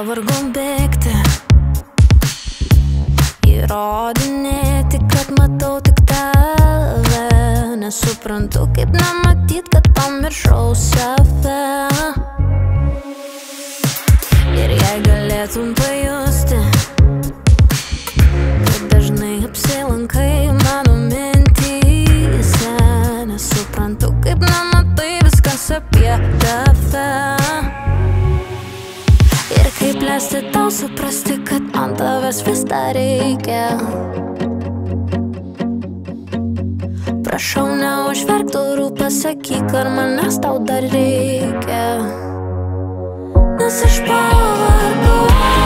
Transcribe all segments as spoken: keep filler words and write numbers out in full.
pavargau bėgti, įrodinėti, kad matau tik tave. Nesuprantu, kaip nematyt, kad pamiršau save. Ir jei galėtum pajusti, kad dažnai apsilankai mano mintyse. Nesuprantu, kaip nematai viskas apie tave. Ir kaip leisti tau suprasti, kad man tavęs vis dar reikia. Prašau, neužverk durų, pasakyk, ar manęs tau dar reikia. Nes aš pavargau.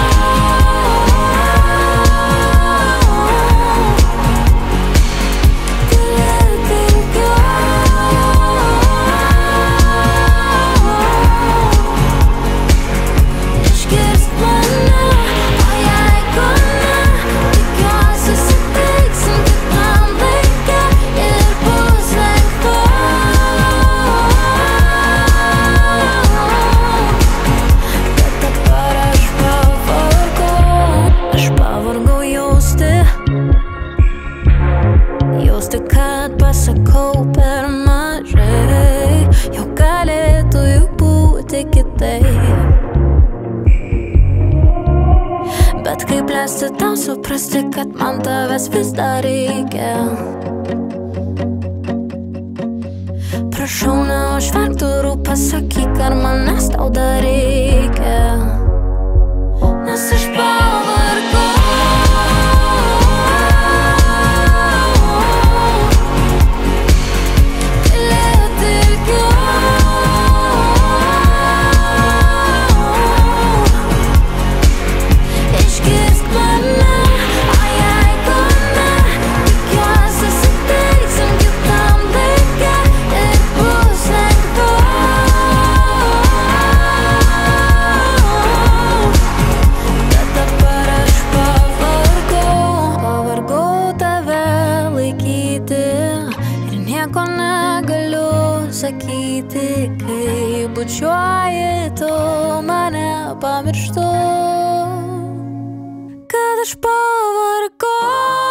Jausti, kad pasakau per mažai, jau galėtų juk būti kitaip. Bet kaip leisti tau suprasti, kad man tavęs vis dar reikia. Prašau, neužverk durų, pasakyk, ar manęs tau dar reikia. Nes aš pavargau. Nieko negaliu sakyti, kai bučiuoji tu mane, pamirštu, kad aš pavargau.